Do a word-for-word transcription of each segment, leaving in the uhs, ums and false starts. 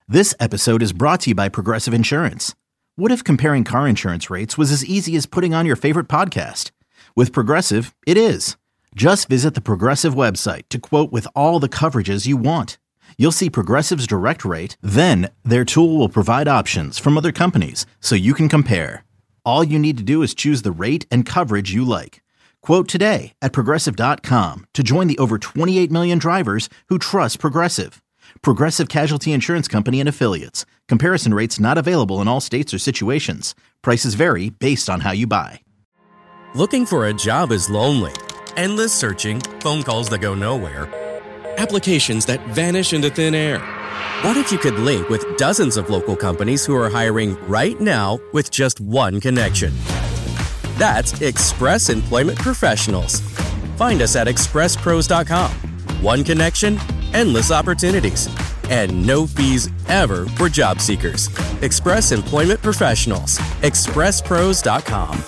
This episode is brought to you by Progressive Insurance. What if comparing car insurance rates was as easy as putting on your favorite podcast? With Progressive, it is. Just visit the Progressive website to quote with all the coverages you want. You'll see Progressive's direct rate, then their tool will provide options from other companies so you can compare. All you need to do is choose the rate and coverage you like. Quote today at progressive dot com to join the over twenty-eight million drivers who trust Progressive. Progressive Casualty Insurance Company and Affiliates. Comparison rates not available in all states or situations. Prices vary based on how you buy. Looking for a job is lonely. Endless searching, phone calls that go nowhere, applications that vanish into thin air. What if you could link with dozens of local companies who are hiring right now with just one connection? That's Express Employment Professionals. Find us at express pros dot com. One connection, endless opportunities, and no fees ever for job seekers. Express Employment Professionals. express pros dot com.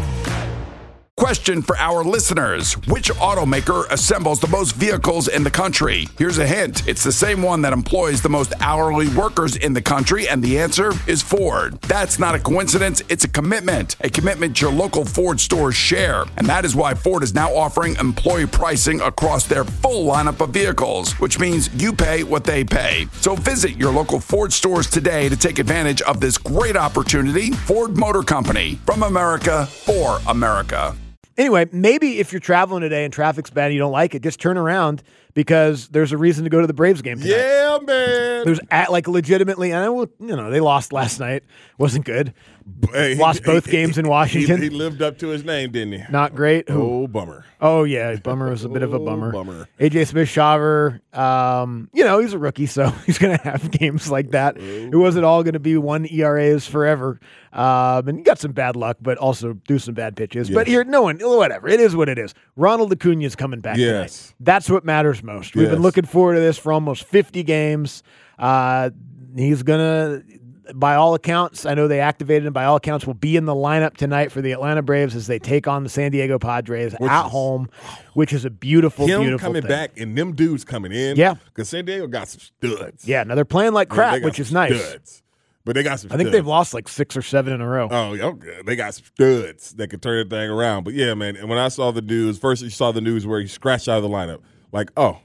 Question for our listeners. Which automaker assembles the most vehicles in the country? Here's a hint. It's the same one that employs the most hourly workers in the country, and the answer is Ford. That's not a coincidence. It's a commitment. A commitment your local Ford stores share. And that is why Ford is now offering employee pricing across their full lineup of vehicles, which means you pay what they pay. So visit your local Ford stores today to take advantage of this great opportunity. Ford Motor Company. From America, for America. Anyway, maybe if you're traveling today and traffic's bad and you don't like it, just turn around because there's a reason to go to the Braves game tonight. Yeah, man. There's at, like legitimately, and I will, you know, they lost last night. Wasn't good. Hey, lost both he, games in Washington. He, he lived up to his name, didn't he? Not great. Oh, Ooh. bummer. Oh, yeah. Bummer was a bit of a oh, bummer. bummer. A J Smith-Shawver, um, you know, he's a rookie, so he's going to have games like that. Oh. It wasn't all going to be one E R As forever. Um, and he got some bad luck, but also do some bad pitches. Yes. But here, no one, whatever. It is what it is. Ronald Acuna is coming back yes. tonight. That's what matters most. We've yes. been looking forward to this for almost fifty games. Uh, he's going to, by all accounts, I know they activated him, by all accounts, will be in the lineup tonight for the Atlanta Braves as they take on the San Diego Padres which at is, home, which is a beautiful, him beautiful coming thing. back and them dudes coming in. Yeah. Because San Diego got some studs. Yeah, now they're playing like crap, yeah, which is nice. Studs. But they got some I think studs. they've lost like six or seven in a row. Oh, okay. They got some studs that could turn the thing around. But, yeah, man, and when I saw the news, first you saw the news where he scratched out of the lineup. Like, oh,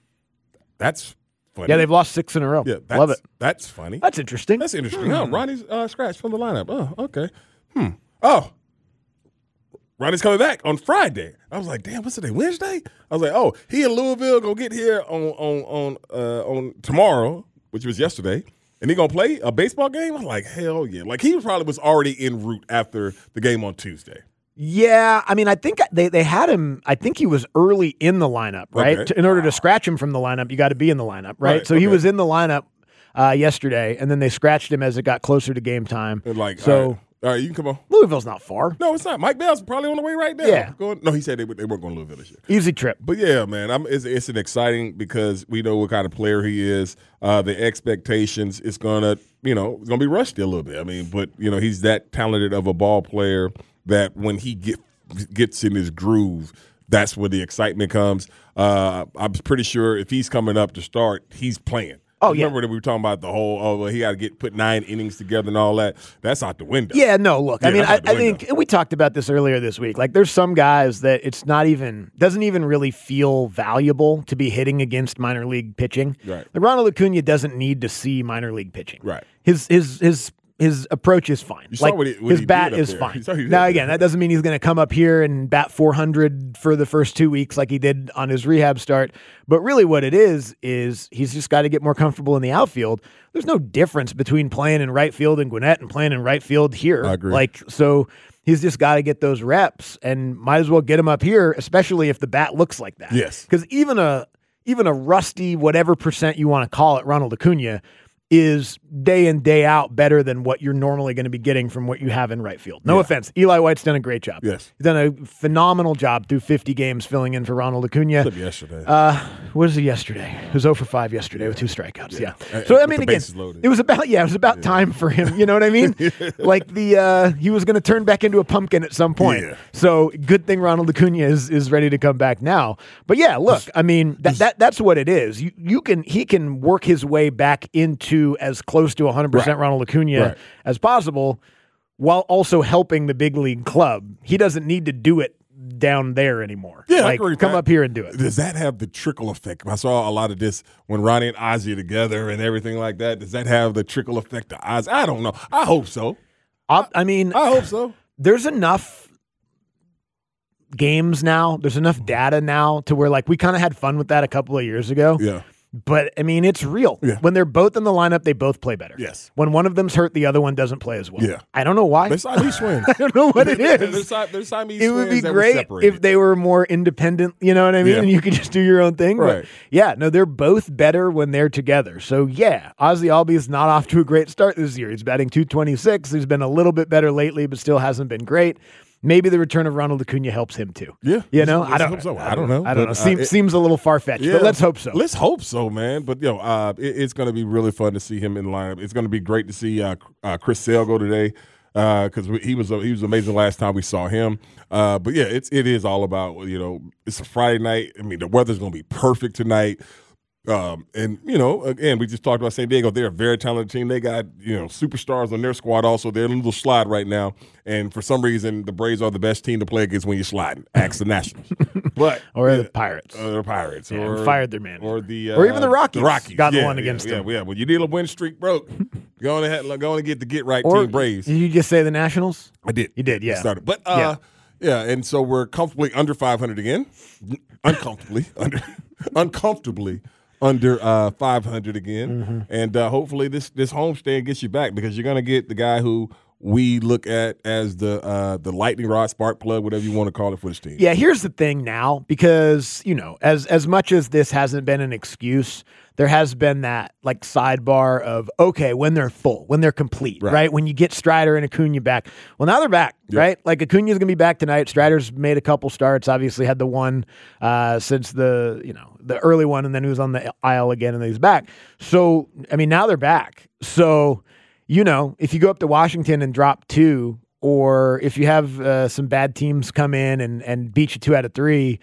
that's funny. Yeah, they've lost six in a row. Yeah, that's, Love it. That's funny. That's interesting. That's interesting. Hmm. Oh, Ronnie's uh, scratched from the lineup. Oh, okay. Hmm. Oh, Ronnie's coming back on Friday. I was like, damn, what's today? Wednesday? I was like, oh, he in Louisville gonna get here on on on uh, on tomorrow, which was yesterday. And he gonna play a baseball game? I'm like, hell yeah! Like he probably was already en route after the game on Tuesday. Yeah, I mean, I think they, they had him. I think he was early in the lineup, right? Okay. To, in order to scratch him from the lineup, you got to be in the lineup, right? Right, so he okay. was in the lineup uh, yesterday, and then they scratched him as it got closer to game time. And like, so all right, all right, you can come on. Louisville's not far. No, it's not. Mike Bell's probably on the way right now. Yeah. Going, no, he said they, they weren't going to Louisville this year. Easy trip. But yeah, man, I'm, it's, it's an exciting because we know what kind of player he is. Uh, the expectations, it's gonna, you know, it's gonna be rusty a little bit. I mean, but you know, he's that talented of a ball player that when he get, gets in his groove, that's where the excitement comes. Uh, I'm pretty sure if he's coming up to start, he's playing. Oh, yeah. Remember that we were talking about the whole, oh, well, he got to get put nine innings together and all that. That's out the window. Yeah, no, look, Yeah, I mean, I, that's out the I think window. we talked about this earlier this week. Like, there's some guys that it's not even, doesn't even really feel valuable to be hitting against minor league pitching. Right. The Ronald Acuna doesn't need to see minor league pitching. Right. His, his, his, his approach is fine. You saw Like what he- what his he bat did up is there. fine. You saw what he did Now there. again, that doesn't mean he's going to come up here and bat four hundred for the first two weeks like he did on his rehab start. But really, what it is is he's just got to get more comfortable in the outfield. There's no difference between playing in right field in Gwinnett and playing in right field here. I agree. Like so. He's just got to get those reps and might as well get him up here, especially if the bat looks like that. Yes. Because even a even a rusty whatever percent you want to call it, Ronald Acuna, is day in, day out better than what you're normally going to be getting from what you have in right field. No Yeah. offense. Eli White's done a great job. Yes. He's done a phenomenal job through fifty games filling in for Ronald Acuna. Except yesterday. Uh, what was it yesterday? He was zero for five yesterday with two strikeouts. Yeah. Uh, So, I with mean, the again, bases loaded. it was about, yeah, it was about time for him. You know what I mean? Like the, uh, he was going to turn back into a pumpkin at some point. Yeah. So good thing Ronald Acuna is, is ready to come back now. But yeah, look, I mean, that, that that's what it is. You, you can, he can work his way back into to as close to one hundred percent Right. Ronald Acuna Right. as possible while also helping the big league club. He doesn't need to do it down there anymore. Yeah, I like, agree with come that. up here and do it. Does that have the trickle effect? I saw a lot of this when Ronnie and Ozzy are together and everything like that. Does that have the trickle effect to Ozzy? I don't know. I hope so. I, I mean, I hope so. there's enough games now. There's enough data now to where like we kind of had fun with that a couple of years ago. Yeah. But I mean, it's real. Yeah. When they're both in the lineup, they both play better. Yes. When one of them's hurt, the other one doesn't play as well. Yeah. I don't know why. They're Siamese twins. I don't know what it They're, is. Si- they're Siamese It would twins be that were great separated. if they were more independent, you know what I mean? Yeah. And you could just do your own thing. Right. But yeah, no, they're both better when they're together. So yeah, Ozzy Albies not off to a great start this year. He's batting two twenty-six. He's been a little bit better lately, but still hasn't been great. Maybe the return of Ronald Acuna helps him too. Yeah. You know, Let's I don't hope so. I I don't know. I don't But, know. uh, Seems, it- seems a little far-fetched, Yeah. but let's hope so. Let's hope so, man. But yo, uh, it, it's going to be really fun to see him in the lineup. It's going to be great to see uh, uh, Chris Sale go today because he was he was amazing last time we saw him. Uh, but yeah, it's it is all about, you know, it's a Friday night. I mean, the weather's going to be perfect tonight. Um, and, you know, again, we just talked about San Diego. They're a very talented team. They got, you know, superstars on their squad also. They're in a little slide right now. And for some reason, the Braves are the best team to play against when you're sliding. Ask the Nationals. But Or yeah, the Pirates. Or the Pirates. Yeah, or fired their manager. Or the uh, Or even the Rockies The Rockies got yeah, one yeah, against yeah, them. Yeah, when you need a win streak broke, go on ahead, go on and get the get right Or team Braves. did you just say the Nationals? I did. You did, yeah. Started. But uh, yeah. and so we're comfortably under five hundred again, uncomfortably under, uncomfortably under uh, five hundred again, Mm-hmm. and uh, hopefully this this homestand gets you back because you're gonna get the guy who we look at as the uh, the lightning rod, spark plug, whatever you want to call it for this team. Yeah, here's the thing now, because, you know, as as much as this hasn't been an excuse, there has been that like sidebar of, okay, when they're full, when they're complete, right? Right. When you get Strider and Acuna back. Well, now they're back, Yeah. right? Like Acuna's going to be back tonight. Strider's made a couple starts, obviously had the one uh, since the, you know, the early one, and then he was on the aisle again, and then he's back. So, I mean, now they're back. So, you know, if you go up to Washington and drop two, or if you have uh, some bad teams come in and, and beat you two out of three,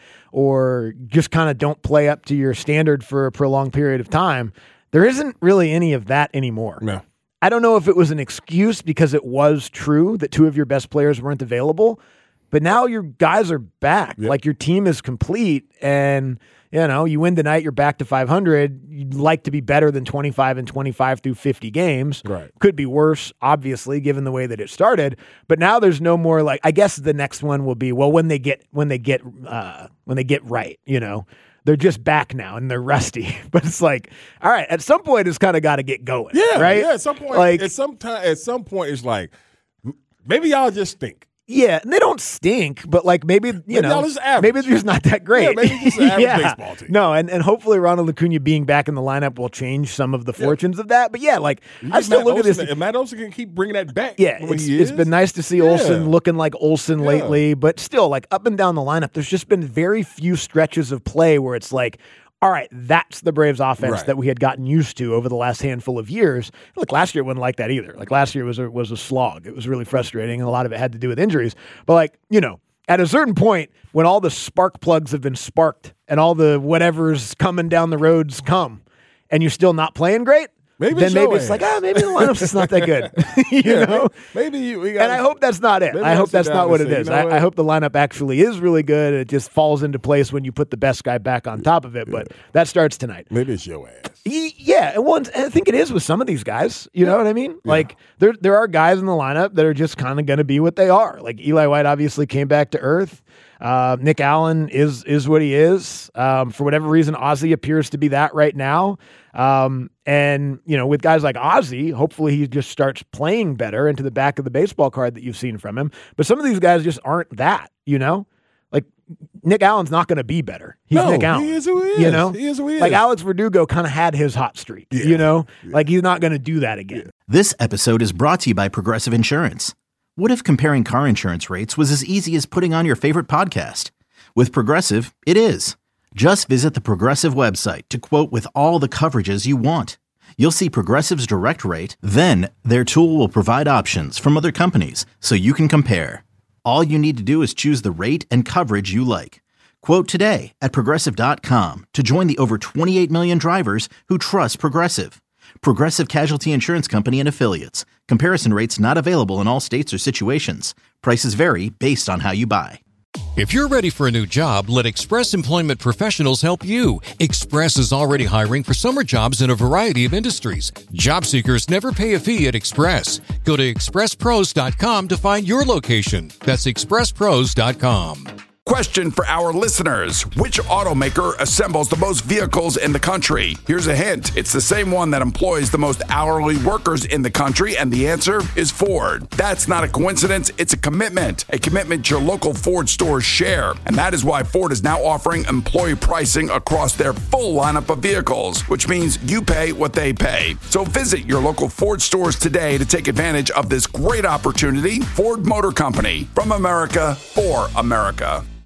or just kind of don't play up to your standard for a prolonged period of time, there isn't really any of that anymore. No. I don't know if it was an excuse because it was true that two of your best players weren't available, but now your guys are back. Yep. Like your team is complete, and you know, you win tonight, you're back to five hundred. You'd like to be better than twenty-five and twenty-five through fifty games. Right. Could be worse, obviously, given the way that it started. But now there's no more like, I guess the next one will be, well, when they get when they get uh, when they get right, you know. They're just back now and they're rusty. But it's like, all right, at some point it's kind of got to get going. Yeah, right? Yeah, at some point, like at some time, at some point, it's like m- maybe y'all just stink. yeah, and they don't stink, but like maybe you Maybe know, y'all just average. maybe they're just not that great. Yeah, maybe just an average baseball team. No, and, and hopefully Ronald Acuna being back in the lineup will change some of the fortunes of that. But yeah, like I still Matt look at this. Olson, and Matt Olson can keep bringing that back. Yeah, when it's, he it's is. been nice to see Yeah. Olsen looking like Olsen Yeah. lately, but still, like up and down the lineup, there's just been very few stretches of play where it's like, all right, that's the Braves offense Right. that we had gotten used to over the last handful of years. Look, last year wasn't like that either. Like last year was a, was a slog. It was really frustrating, and a lot of it had to do with injuries. But like, you know, at a certain point, when all the spark plugs have been sparked and all the whatever's coming down the roads come, and you're still not playing great, Maybe then it's maybe your it's like, ass. ah, maybe the lineup's just not that good. you Yeah, know? maybe you. We got And I hope that's not it. Maybe I I'll hope sit that's down not and what it say, is. you know I, what? I hope the lineup actually is really good. It just falls into place when you put the best guy back on top of it. But that starts tonight. maybe it's your ass. Y- Yeah, and one, I think it is with some of these guys. You know what I mean? Like there, there are guys in the lineup that are just kind of going to be what they are. Like Eli White obviously came back to earth. Uh, Nick Allen is is what he is. Um, for whatever reason, Ozzy appears to be that right now. Um, and you know, with guys like Ozzy, hopefully he just starts playing better into the back of the baseball card that you've seen from him. But some of these guys just aren't that. You know, like Nick Allen's not going to be better. He's No, Nick Allen. he is who he You is. know, He is who he like is. Alex Verdugo kind of had his hot streak. Yeah. You know, like he's not going to do that again. This episode is brought to you by Progressive Insurance. What if comparing car insurance rates was as easy as putting on your favorite podcast? With Progressive, it is. Just visit the Progressive website to quote with all the coverages you want. You'll see Progressive's direct rate, then their tool will provide options from other companies so you can compare. All you need to do is choose the rate and coverage you like. Quote today at Progressive dot com to join the over twenty-eight million drivers who trust Progressive. Progressive Casualty Insurance Company and Affiliates. Comparison rates not available in all states or situations. Prices vary based on how you buy. If you're ready for a new job, let Express Employment Professionals help you. Express is already hiring for summer jobs in a variety of industries. Job seekers never pay a fee at Express. Go to express pros dot com to find your location. That's express pros dot com. Question for our listeners. Which automaker assembles the most vehicles in the country? Here's a hint. It's the same one that employs the most hourly workers in the country, and the answer is Ford. That's not a coincidence. It's a commitment. A commitment your local Ford stores share. And that is why Ford is now offering employee pricing across their full lineup of vehicles, which means you pay what they pay. So visit your local Ford stores today to take advantage of this great opportunity. Ford Motor Company. From America, for America.